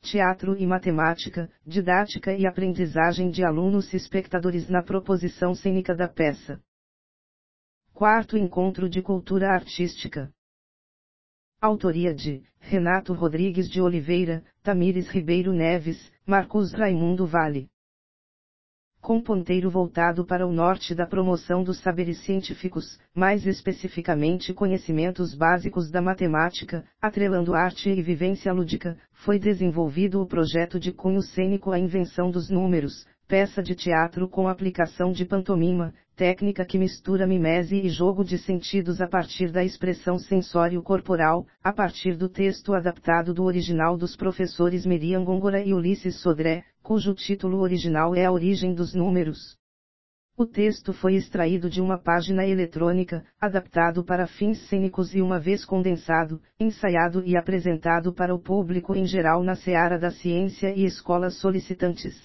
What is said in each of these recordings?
teatro e matemática, didática e aprendizagem de alunos e espectadores na proposição cênica da peça. Quarto Encontro de Cultura Artística. Autoria de Renato Rodrigues de Oliveira, Tamires Ribeiro Neves, Marcos Raimundo Vale. Com ponteiro voltado para o norte da promoção dos saberes científicos, mais especificamente conhecimentos básicos da matemática, atrelando arte e vivência lúdica, foi desenvolvido o projeto de cunho cênico A Invenção dos Números, peça de teatro com aplicação de pantomima, técnica que mistura mimese e jogo de sentidos a partir da expressão sensório-corporal, a partir do texto adaptado do original dos professores Merian Góngora e Ulisses Sodré, cujo título original é A Origem dos Números. O texto foi extraído de uma página eletrônica, adaptado para fins cênicos e uma vez condensado, ensaiado e apresentado para o público em geral na seara da ciência e escolas solicitantes.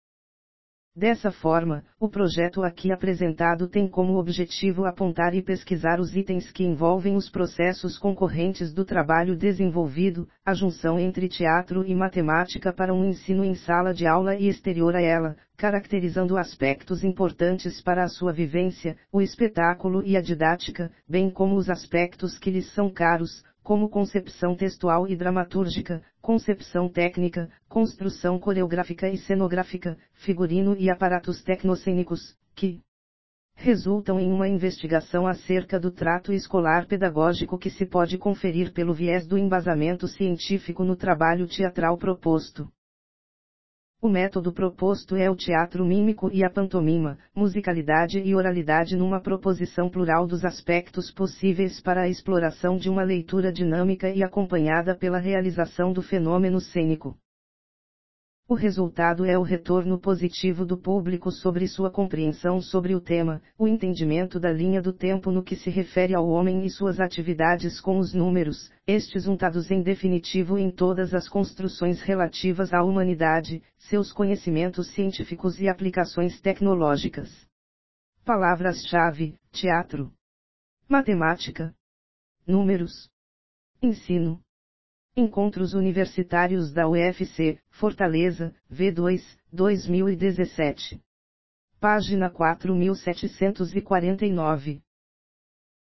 Dessa forma, o projeto aqui apresentado tem como objetivo apontar e pesquisar os itens que envolvem os processos concorrentes do trabalho desenvolvido, a junção entre teatro e matemática para um ensino em sala de aula e exterior a ela, caracterizando aspectos importantes para a sua vivência, o espetáculo e a didática, bem como os aspectos que lhes são caros, como concepção textual e dramatúrgica, concepção técnica, construção coreográfica e cenográfica, figurino e aparatos tecnocênicos, que resultam em uma investigação acerca do trato escolar pedagógico que se pode conferir pelo viés do embasamento científico no trabalho teatral proposto. O método proposto é o teatro mímico e a pantomima, musicalidade e oralidade numa proposição plural dos aspectos possíveis para a exploração de uma leitura dinâmica e acompanhada pela realização do fenômeno cênico. O resultado é o retorno positivo do público sobre sua compreensão sobre o tema, o entendimento da linha do tempo no que se refere ao homem e suas atividades com os números, estes untados em definitivo em todas as construções relativas à humanidade, seus conhecimentos científicos e aplicações tecnológicas. Palavras-chave: teatro, matemática, números, ensino. Encontros Universitários da UFC, Fortaleza, V2, 2017. Página 4749.